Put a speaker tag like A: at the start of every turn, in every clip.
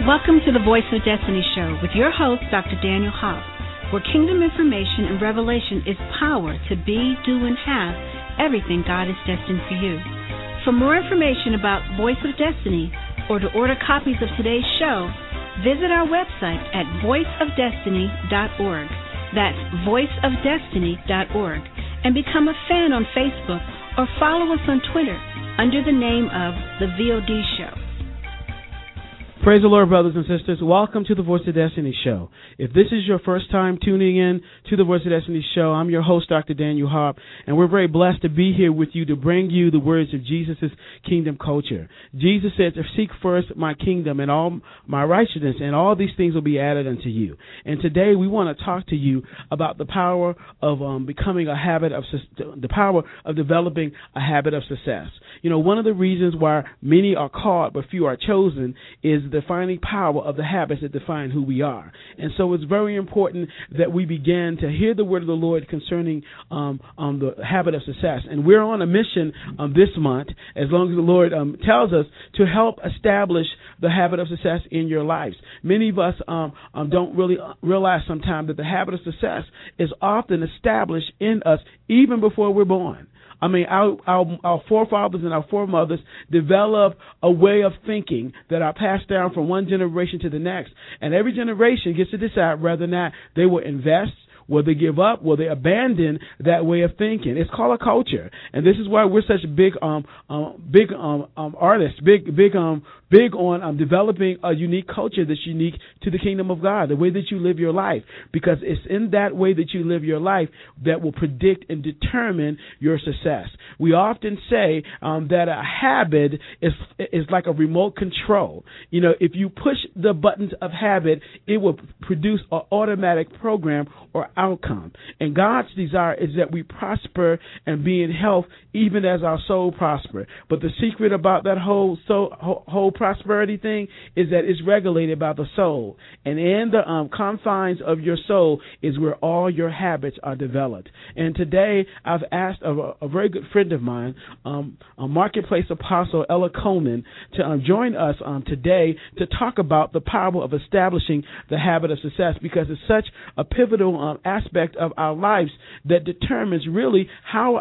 A: Welcome to the Voice of Destiny show with your host, Dr. Daniel Hobbs, where kingdom information and revelation is power to be, do, and have everything God is destined for you. For more information about Voice of Destiny or to order copies of today's show, visit our website at voiceofdestiny.org. That's voiceofdestiny.org. And become a fan on Facebook or follow us on Twitter under the name of The VOD Show.
B: Praise the Lord, brothers and sisters. Welcome to the Voice of Destiny show. If this is your first time tuning in to the Voice of Destiny show, I'm your host, Dr. Daniel Hobb, and we're very blessed to be here with you to bring you the words of Jesus' kingdom culture. Jesus said to seek first my kingdom and all my righteousness, and all these things will be added unto you. And today we want to talk to you about the power of becoming a habit of the power of developing a habit of success. You know, one of the reasons why many are called but few are chosen is the defining power of the habits that define who we are. And so it's very important that we begin to hear the word of the Lord concerning the habit of success. And we're on a mission this month, as long as the Lord tells us, to help establish the habit of success in your lives. Many of us don't really realize sometimes that the habit of success is often established in us even before we're born. I mean, our forefathers and our foremothers developed a way of thinking that are passed down from one generation to the next. And every generation gets to decide whether or not they will invest, will they give up, will they abandon that way of thinking. It's called a culture. And this is why we're such big artists, big on developing a unique culture that's unique to the kingdom of God, the way that you live your life, because it's in that way that you live your life that will predict and determine your success. We often say that a habit is like a remote control. You know, if you push the buttons of habit, it will produce an automatic program or outcome. And God's desire is that we prosper and be in health even as our soul prosper. But the secret about that whole prosperity thing is that it's regulated by the soul. And in the confines of your soul is where all your habits are developed. And today I've asked a very good friend of mine, a marketplace apostle, Ella Coleman, to join us today to talk about the power of establishing the habit of success, because it's such a pivotal aspect of our lives that determines really how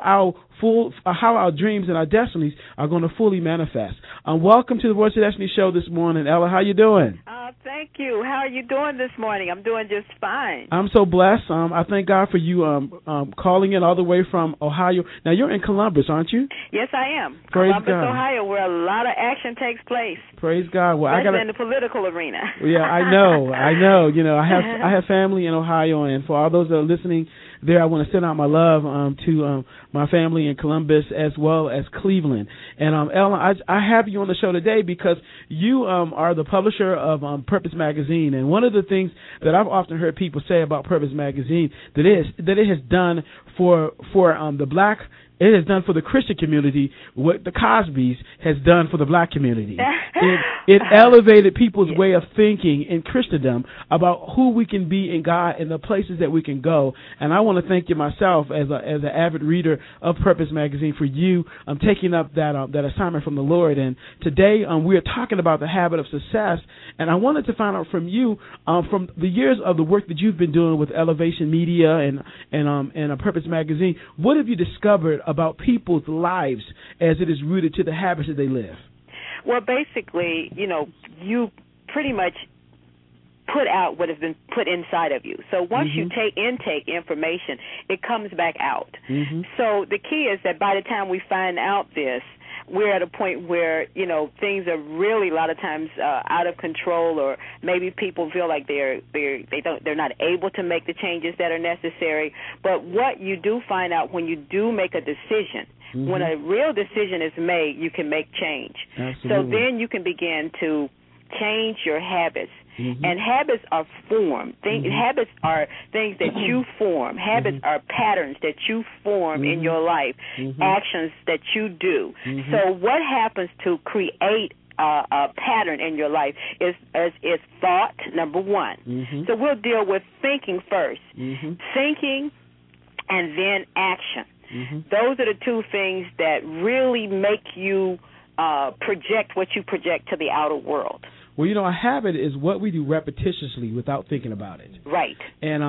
B: our dreams and our destinies are going to fully manifest. Welcome to the Voice of Destiny show this morning. Ella, how you doing?
C: Thank you. How are you doing this morning? I'm doing just fine.
B: I'm so blessed. I thank God for you calling in all the way from Ohio. Now, you're in Columbus, aren't you?
C: Yes, I am.
B: Praise
C: Columbus,
B: God.
C: Ohio, where a lot of action takes place.
B: Praise God. Well,
C: especially in the political arena.
B: Yeah, I know. You know, I have family in Ohio, and for all those that are listening there, I want to send out my love to my family in Columbus as well as Cleveland. And Ella, I have you on the show today because you are the publisher of Purpose Magazine. And one of the things that I've often heard people say about Purpose Magazine that it has done for the black. It has done for the Christian community what the Cosbys has done for the black community. It elevated people's way of thinking in Christendom about who we can be in God and the places that we can go. And I want to thank you myself as an avid reader of Purpose Magazine for you taking up that assignment from the Lord. And today we are talking about the habit of success. And I wanted to find out from you from the years of the work that you've been doing with Elevation Media and Purpose Magazine, what have you discovered about people's lives as it is rooted to the habits that they live?
C: Well, basically, you know, you pretty much put out what has been put inside of you. So once you intake information, it comes back out. So the key is that by the time we find out this, we're at a point where, you know, things are really a lot of times out of control, or maybe people feel like they're not able to make the changes that are necessary. But what you do find out when you do make a decision, when a real decision is made, you can make change.
B: Absolutely.
C: So then you can begin to change your habits. And habits are formed. Habits are things that you form. Habits are patterns that you form in your life, actions that you do. So what happens to create a pattern in your life is thought, number one. So we'll deal with thinking first. Thinking and then action. Those are the two things that really make you project what you project to the outer world.
B: Well, a habit is what we do repetitiously without thinking about it.
C: Right.
B: And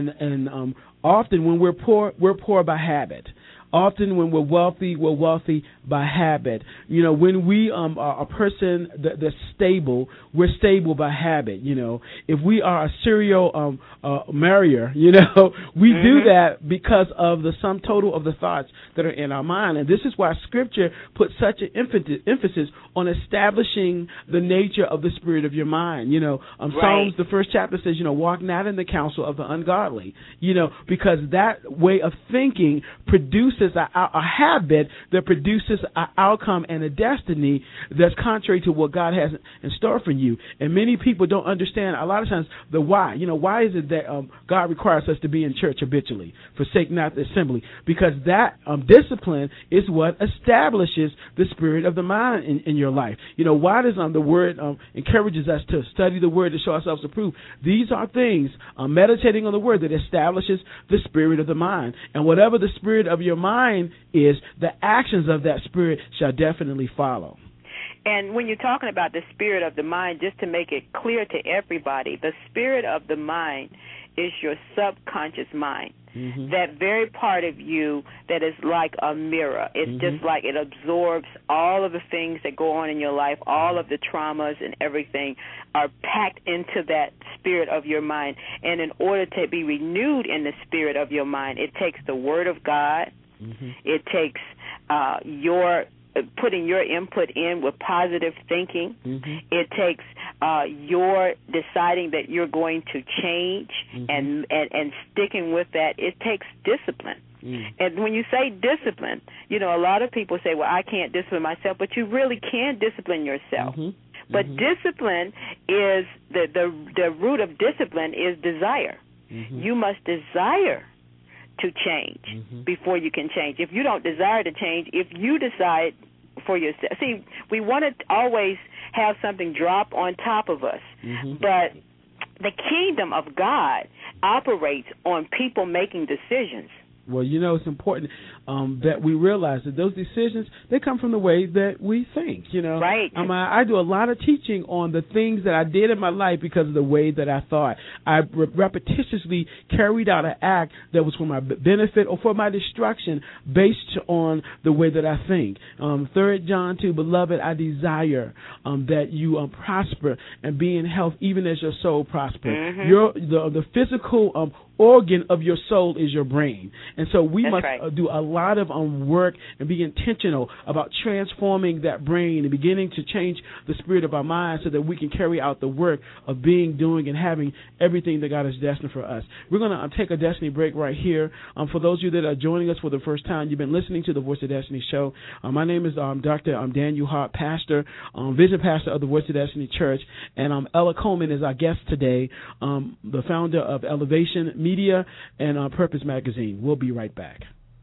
B: often when we're poor by habit. Often when we're wealthy by habit. When we are a person that's stable, we're stable by habit. If we are a serial marrier, we do that because of the sum total of the thoughts that are in our mind. And this is why Scripture puts such an emphasis on establishing the nature of the spirit of your mind. Psalms, the first chapter says, walk not in the counsel of the ungodly. Because that way of thinking produces a habit that produces an outcome and a destiny that's contrary to what God has in store for you. And many people don't understand a lot of times the why. Why is it that God requires us to be in church habitually, forsake not the assembly? Because that discipline is what establishes the spirit of the mind in your life. Why does the Word encourages us to study the Word to show ourselves approved? These are things, meditating on the Word, that establishes the spirit of the mind. And whatever the spirit of your mind is, the actions of that spirit shall definitely follow.
C: And when you're talking about the spirit of the mind, just to make it clear to everybody, the spirit of the mind is your subconscious mind. Mm-hmm. That very part of you that is like a mirror. It's just like it absorbs all of the things that go on in your life, all of the traumas and everything are packed into that spirit of your mind. And in order to be renewed in the spirit of your mind, it takes the Word of God. It takes your putting your input in with positive thinking. It takes your deciding that you're going to change and sticking with that. It takes discipline. And when you say discipline, a lot of people say, well, I can't discipline myself, but you really can discipline yourself. But discipline is the root of discipline is desire. You must desire to change before you can change. If you don't desire to change, if you decide for yourself, see, we want to always have something drop on top of us, but the kingdom of God operates on people making decisions.
B: Well, it's important that we realize that those decisions, they come from the way that we think,
C: Right.
B: I do a lot of teaching on the things that I did in my life because of the way that I thought. I repetitiously carried out an act that was for my benefit or for my destruction based on the way that I think. 3 John 2, beloved, I desire that you prosper and be in health even as your soul prospers. The physical organ of your soul is your brain. And so we must do a lot of work and be intentional about transforming that brain and beginning to change the spirit of our mind so that we can carry out the work of being, doing, and having everything that God has destined for us. We're going to take a Destiny break right here. For those of you that are joining us for the first time, you've been listening to the Voice of Destiny show. My name is Dr. Daniel Hart, pastor, vision pastor of the Voice of Destiny Church, and Ella Coleman is our guest today, the founder of Elevation Media and Purpose Magazine. We'll be right back.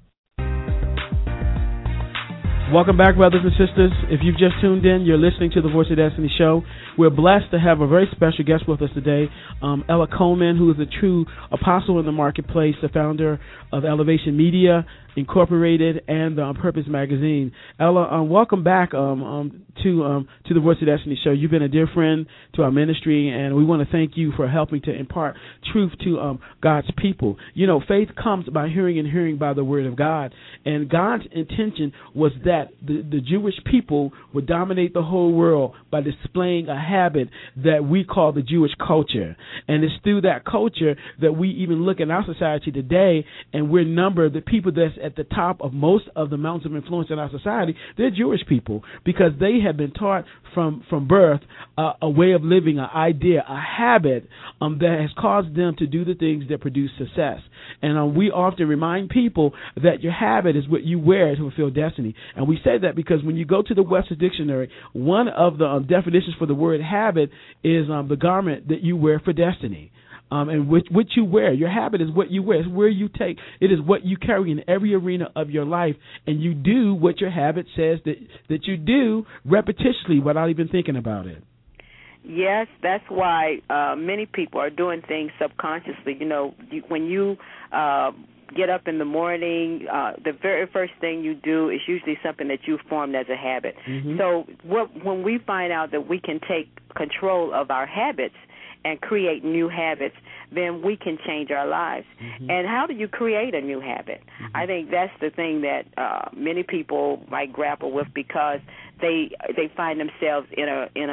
B: Welcome back, brothers and sisters. If you've just tuned in, you're listening to the Voice of Destiny show. We're blessed to have a very special guest with us today, Ella Coleman, who is a true apostle in the marketplace, the founder of Elevation Media Incorporated and Purpose Magazine. Ella, welcome back to the Voice of Destiny show. You've been a dear friend to our ministry, and we want to thank you for helping to impart truth to God's people. Faith comes by hearing and hearing by the Word of God, and God's intention was that the Jewish people would dominate the whole world by displaying a habit that we call the Jewish culture. And it's through that culture that we even look in our society today, and we're numbered the people that's at the top of most of the mountains of influence in our society. They're Jewish people because they have been taught from birth a way of living, an idea, a habit that has caused them to do the things that produce success. And we often remind people that your habit is what you wear to fulfill destiny. And we say that because when you go to the Webster's Dictionary, one of the definitions for the word habit is the garment that you wear for destiny. And what you wear, your habit is what you wear. It's where you take. It is what you carry in every arena of your life, and you do what your habit says that you do repetitiously without even thinking about it.
C: Yes, that's why many people are doing things subconsciously. When you get up in the morning, the very first thing you do is usually something that you formed as a habit. So when we find out that we can take control of our habits and create new habits, then we can change our lives. And how do you create a new habit? I think that's the thing that many people might grapple with, because they find themselves in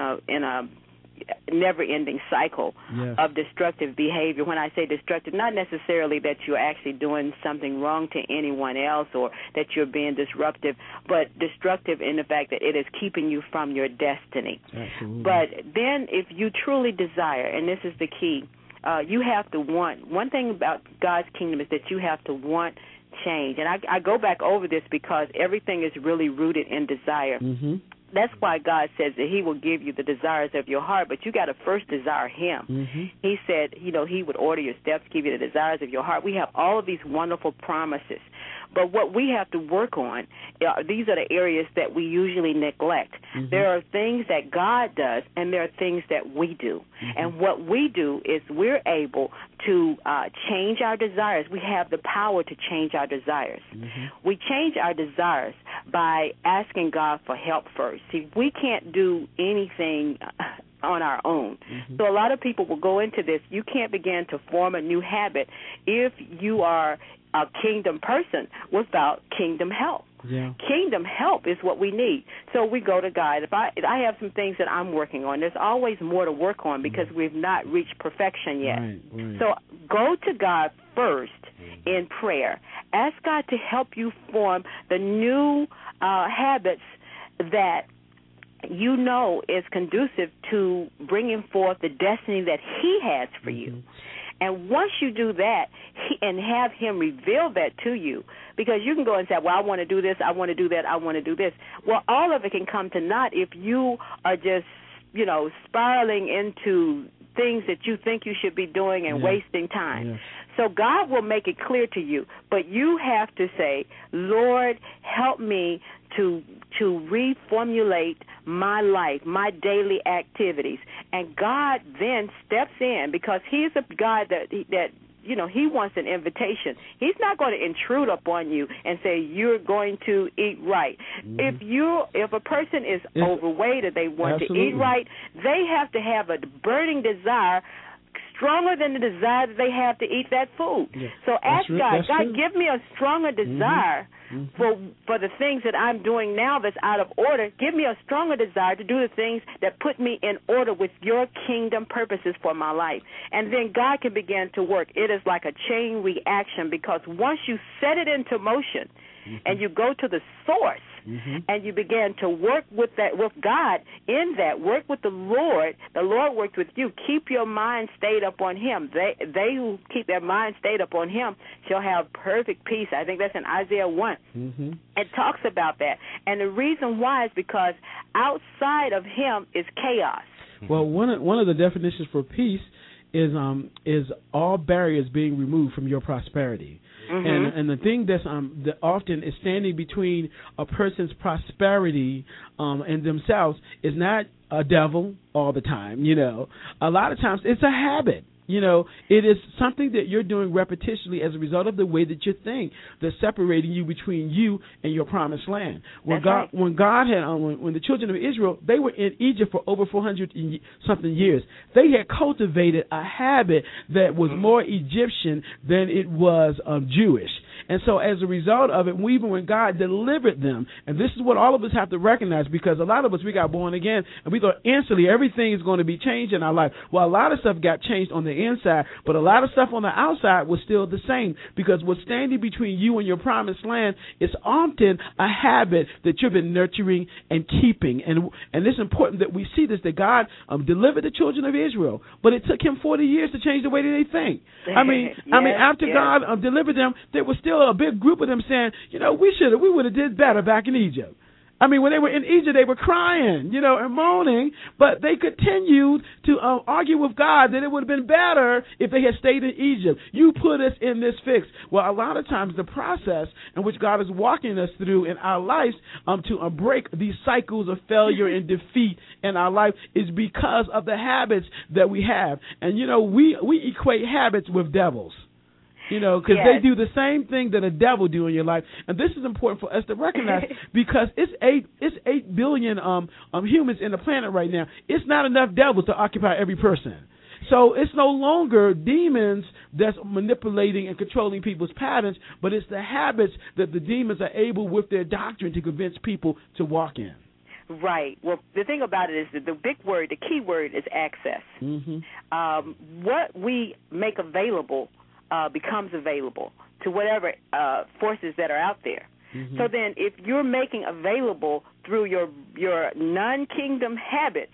C: a never-ending cycle of destructive behavior. When I say destructive, not necessarily that you're actually doing something wrong to anyone else or that you're being disruptive, but destructive in the fact that it is keeping you from your destiny.
B: Absolutely.
C: But then if you truly desire, and this is the key, you have to want. One thing about God's kingdom is that you have to want change. And I go back over this because everything is really rooted in desire. That's why God says that he will give you the desires of your heart, but you got to first desire him. He said, he would order your steps, give you the desires of your heart. We have all of these wonderful promises. But what we have to work on, these are the areas that we usually neglect. There are things that God does, and there are things that we do. And what we do is we're able to change our desires. We have the power to change our desires. We change our desires by asking God for help first. See, we can't do anything on our own. So a lot of people will go into this. You can't begin to form a new habit if you are a kingdom person without kingdom help. Kingdom help is what we need. So we go to God. If I have some things that I'm working on, there's always more to work on because we've not reached perfection yet. So go to God first in prayer. Ask God to help you form the new habits that you know is conducive to bringing forth the destiny that he has for you. And once you do that and have him reveal that to you, because you can go and say, well, I want to do this, I want to do that, I want to do this. Well, all of it can come to naught if you are just, spiraling into things that you think you should be doing and wasting time. So God will make it clear to you, but you have to say, Lord, help me to reformulate my life, my daily activities. And God then steps in because he's a God that he wants an invitation. He's not going to intrude upon you and say you're going to eat right. If a person is overweight or they want to eat right, they have to have a burning desire stronger than the desire that they have to eat that food. So ask God, give me a stronger desire for the things that I'm doing now that's out of order. Give me a stronger desire to do the things that put me in order with your kingdom purposes for my life. And then God can begin to work. It is like a chain reaction because once you set it into motion and you go to the source, and you began to work with God in that. Work with the Lord. The Lord worked with you. Keep your mind stayed up on him. They who keep their mind stayed up on him shall have perfect peace. I think that's in Isaiah 1. It talks about that. And the reason why is because outside of him is chaos.
B: Well, one of the definitions for peace is all barriers being removed from your prosperity. And the thing that's that often is standing between a person's prosperity and themselves is not a devil all the time. A lot of times it's a habit. It is something that you're doing repetitionally as a result of the way that you think that's separating you between you and your promised land. When the children of Israel, they were in Egypt for over 400 something years. They had cultivated a habit that was more Egyptian than it was Jewish. And so as a result of it, even when God delivered them, and this is what all of us have to recognize, because a lot of us, we got born again, and we thought instantly everything is going to be changed in our life. Well, a lot of stuff got changed on the inside, but a lot of stuff on the outside was still the same, because what's standing between you and your promised land is often a habit that you've been nurturing and keeping. And it's important that we see this, that God delivered the children of Israel, but it took him 40 years to change the way that they think. After God delivered them, there was still a big group of them saying, we would have did better back in Egypt. When they were in Egypt, they were crying, and moaning, but they continued to argue with God that it would have been better if they had stayed in Egypt. You put us in this fix. Well, a lot of times the process in which God is walking us through in our lives to break these cycles of failure and defeat in our life is because of the habits that we have. And, we equate habits with devils. Because they do the same thing that a devil do in your life. And this is important for us to recognize because it's 8 billion humans in the planet right now. It's not enough devils to occupy every person. So it's no longer demons that's manipulating and controlling people's patterns, but it's the habits that the demons are able with their doctrine to convince people to walk in.
C: Right. Well, the thing about it is that the big word, the key word is access. What we make available becomes available to whatever forces that are out there. So then if you're making available through your non-kingdom habits,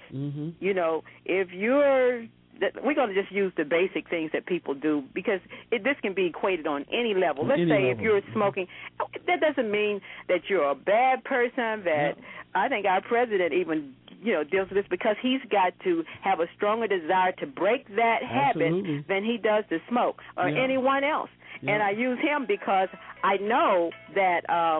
C: if you're we're going to just use the basic things that people do because this can be equated on any level. Let's say if you're smoking, that doesn't mean that you're a bad person. I think our president even deals with this because he's got to have a stronger desire to break that habit than he does to smoke or anyone else. And I use him because I know that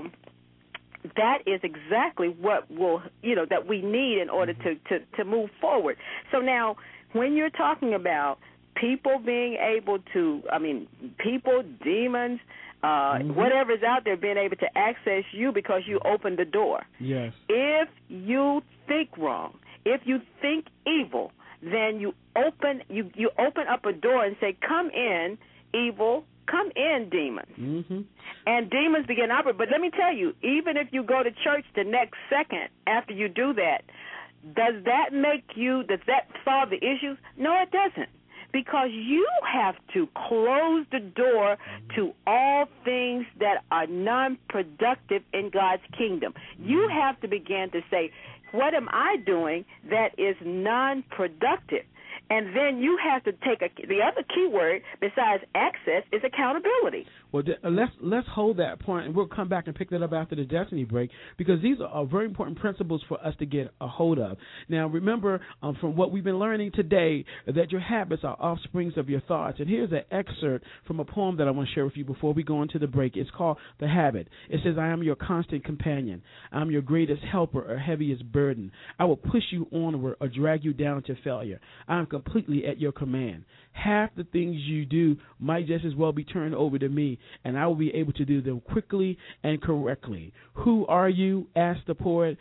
C: that is exactly what that we need in order to move forward. So now, when you're talking about people being able to, people, demons, whatever's out there being able to access you because you opened the door. Yes. If you think wrong, if you think evil, then you open up a door and say, "Come in, evil. Come in, demons." And demons begin to operate. But let me tell you, even if you go to church the next second after you do that, does that solve the issues? No, it doesn't. Because you have to close the door to all things that are non-productive in God's kingdom. You have to begin to say, what am I doing that is non-productive? And then you have to take the other key word besides access is accountability.
B: Well, let's hold that point, and we'll come back and pick that up after the Destiny break because these are very important principles for us to get a hold of. Now, remember from what we've been learning today that your habits are offsprings of your thoughts. And here's an excerpt from a poem that I want to share with you before we go into the break. It's called The Habit. It says, "I am your constant companion. I'm your greatest helper or heaviest burden. I will push you onward or drag you down to failure. I am completely at your command. Half the things you do might just as well be turned over to me, and I will be able to do them quickly and correctly. Who are you?" asked the poet.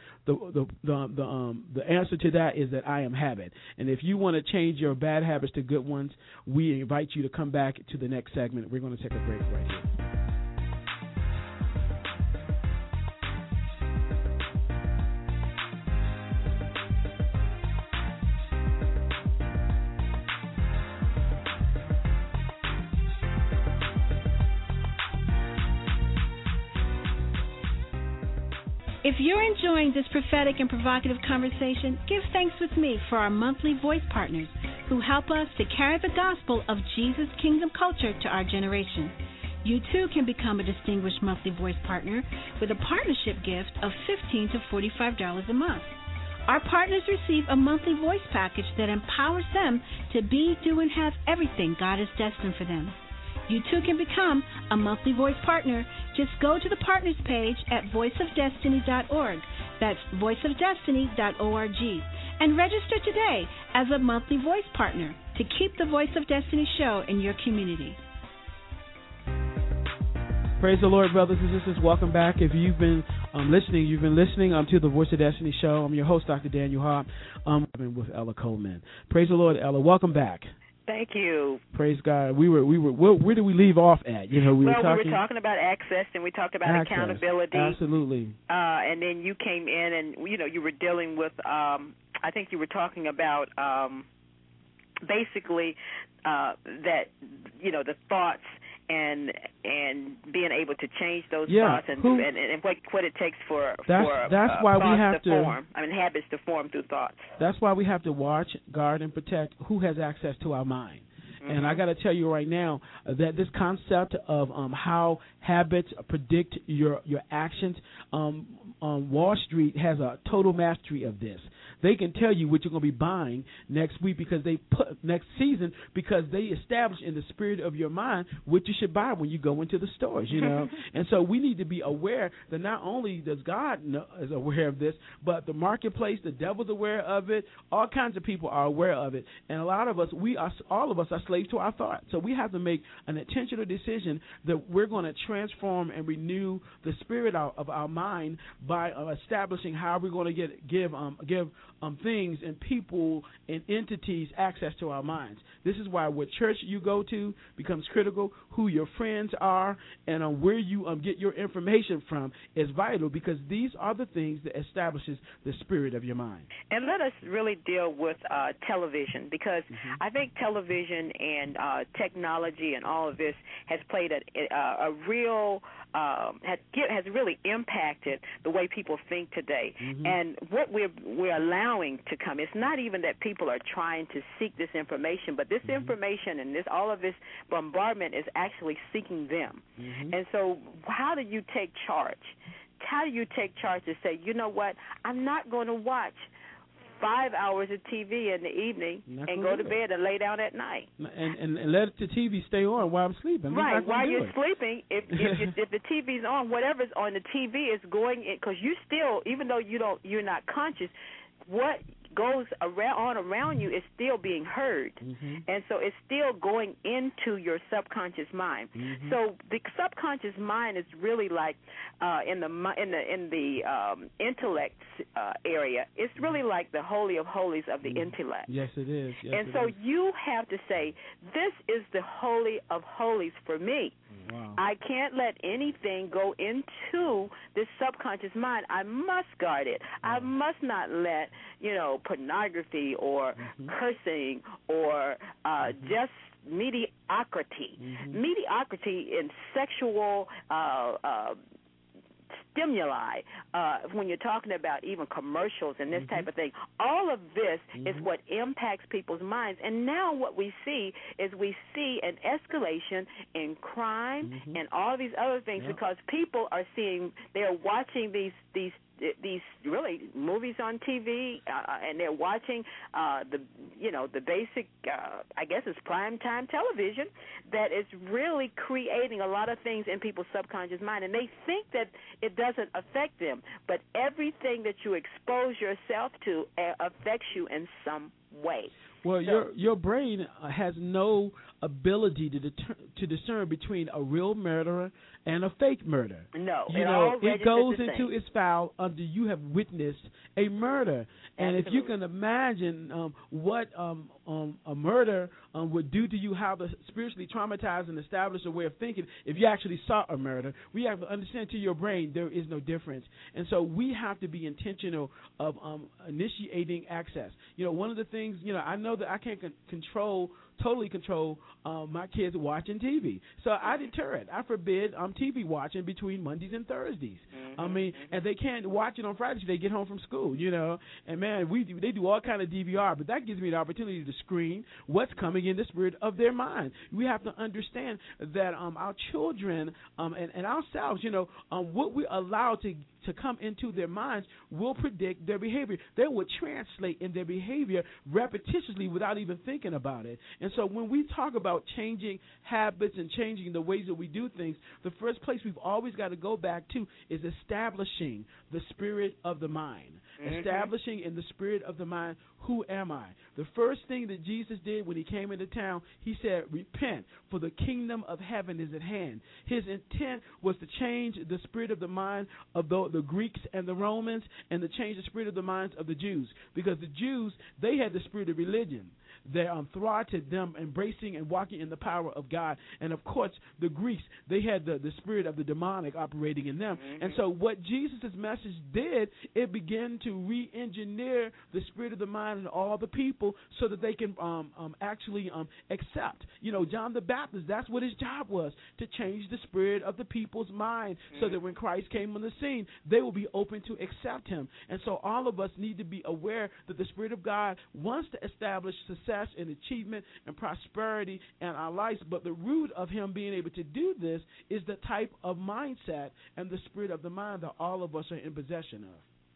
B: The answer to that is that I am habit. And if you want to change your bad habits to good ones, we invite you to come back to the next segment. We're going to take a break right here.
A: If you're enjoying this prophetic and provocative conversation, give thanks with me for our monthly voice partners who help us to carry the gospel of Jesus' kingdom culture to our generation. You too can become a distinguished monthly voice partner with a partnership gift of $15 to $45 a month. Our partners receive a monthly voice package that empowers them to be, do, and have everything God has destined for them. You too can become a monthly voice partner. Just go to the partners page at voiceofdestiny.org. That's voiceofdestiny.org. And register today as a monthly voice partner to keep the Voice of Destiny show in your community.
B: Praise the Lord, brothers and sisters. Welcome back. If you've been listening, to the Voice of Destiny show. I'm your host, Dr. Daniel Hart. I'm with Ella Coleman. Praise the Lord, Ella. Welcome back.
C: Thank you.
B: Praise God. Where did we leave off at? We were
C: talking about access, and we talked about accountability.
B: Absolutely.
C: And then you came in, and you were dealing with. I think you were talking about basically that the thoughts and being able to change those thoughts and what it takes for
B: why we have to
C: form. Habits to form through thoughts.
B: That's why we have to watch, guard, and protect who has access to our mind. And I got to tell you right now that this concept of how habits predict your actions, Wall Street has a total mastery of this. They can tell you what you're going to be buying next week because they put next season because they establish in the spirit of your mind what you should buy when you go into the stores, you know. And so we need to be aware that not only does God know, is aware of this, but the marketplace, the devil's aware of it. All kinds of people are aware of it, and a lot of us, all of us are slaves to our thoughts. So we have to make an intentional decision that we're going to transform and renew the spirit of our mind by establishing how we're going to give things and people and entities access to our minds. This is why what church you go to becomes critical. Who your friends are and where you get your information from is vital, because these are the things that establishes the spirit of your mind.
C: And let us really deal with television, because I think television and technology and all of this has played a real has really impacted the way people think today. And what we're allowing to come, it's not even that people are trying to seek this information, but this information and all of this bombardment is actually seeking them. And so how do you take charge? How do you take charge to say, you know what, I'm not going to watch 5 hours of TV in the evening and go to bed and lay down at night.
B: And let the TV stay on while I'm sleeping.
C: Right, while you're sleeping, if the TV's on, whatever's on the TV is going in, because you still, even though you're not conscious, what goes around you is still being heard, and so it's still going into your subconscious mind. So the subconscious mind is really like in the intellect area. It's really like the holy of holies of the intellect.
B: Yes, it is. Yes,
C: and so you have to say, this is the holy of holies for me.
B: Wow.
C: I can't let anything go into this subconscious mind. I must guard it. I must not let, pornography or cursing or just mediocrity. Mediocrity in sexual stimuli, when you're talking about even commercials and this type of thing, all of this is what impacts people's minds. And now what we see is an escalation in crime and all these other things, because people are they're watching these really movies on TV, and they're watching the basic, I guess it's primetime television, that is really creating a lot of things in people's subconscious mind, and they think that it doesn't affect them, but everything that you expose yourself to affects you in some way.
B: Well, your brain has no ability to discern between a real murderer and a fake murder.
C: No,
B: it goes into its foul until you have witnessed a murder. And if you can imagine what a murder would do to you, how to spiritually traumatize and establish a way of thinking, if you actually saw a murder, we have to understand to your brain there is no difference. And so we have to be intentional of initiating access. One of the things, I know that I can't totally control my kids watching TV. So I deter it. I forbid TV watching between Mondays and Thursdays. And they can't watch it on Fridays. They get home from school, And man, they do all kind of DVR, but that gives me the opportunity to screen what's coming in the spirit of their mind. We have to understand that our children and ourselves, what we allow to come into their minds will predict their behavior. They will translate in their behavior repetitiously without even thinking about it. And so when we talk about changing habits and changing the ways that we do things, the first place we've always got to go back to is establishing the spirit of the mind. Establishing in the spirit of the mind, who am I? The first thing that Jesus did when he came into town, he said, repent, for the kingdom of heaven is at hand. His intent was to change the spirit of the mind of the Greeks and the Romans, and to change the spirit of the minds of the Jews. Because the Jews, they had the spirit of religion. They thwarted them embracing and walking in the power of God. And of course, the Greeks, they had the spirit of the demonic operating in them. And so what Jesus' message did, it began to re-engineer the spirit of the mind in all the people so that they can actually accept. John the Baptist, that's what his job was, to change the spirit of the people's mind so that when Christ came on the scene, they will be open to accept him. And so all of us need to be aware that the Spirit of God wants to establish success and achievement and prosperity in our lives, but the root of him being able to do this is the type of mindset and the spirit of the mind that all of us are in possession of.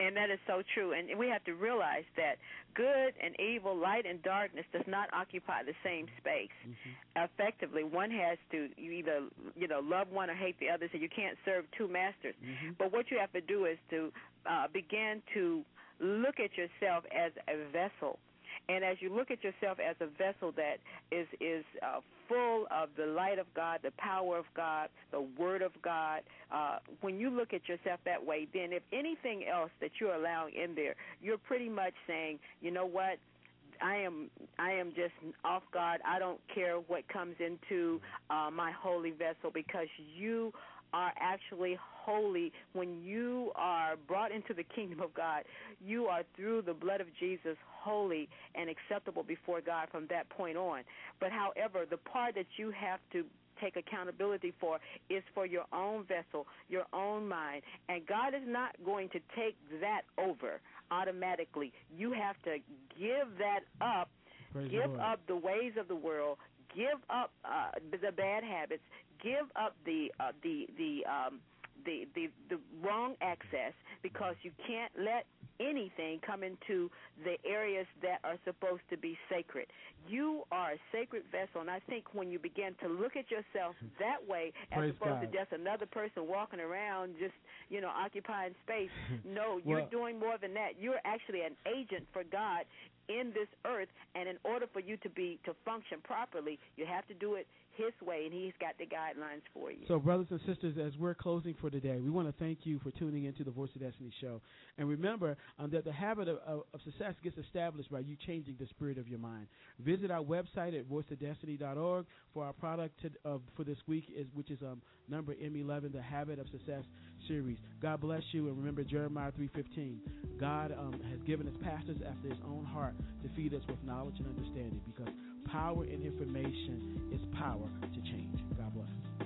C: And that is so true. And we have to realize that good and evil, light and darkness does not occupy the same space. Effectively, one has to either, love one or hate the other, so you can't serve two masters. But what you have to do is to begin to look at yourself as a vessel. And as you look at yourself as a vessel that is full of the light of God, the power of God, the Word of God, when you look at yourself that way, then if anything else that you're allowing in there, you're pretty much saying, you know what, I am just off guard. I don't care what comes into my holy vessel, because you are actually holy. When you are brought into the kingdom of God, you are, through the blood of Jesus, holy and acceptable before God from that point on. But however, the part that you have to take accountability for is for your own vessel, your own mind. And God is not going to take that over automatically. You have to give that up, give up the ways of the world, give up the bad habits, give up the wrong access, because you can't let anything come into the areas that are supposed to be sacred. You are a sacred vessel, and I think when you begin to look at yourself that way, as opposed to just another person walking around just, occupying space, no, you're doing more than that. You're actually an agent for God in this earth, and in order for you to function properly, you have to do it His way, and He's got the guidelines for you.
B: So, brothers and sisters, as we're closing for today, we want to thank you for tuning into the Voice of Destiny show. And remember that the habit of success gets established by you changing the spirit of your mind. Visit our website at voiceofdestiny.org for our product for this week, which is number M11, the Habit of Success series. God bless you, and remember Jeremiah 3:15. God has given us pastors after His own heart to feed us with knowledge and understanding, because power and information is power to change. God bless.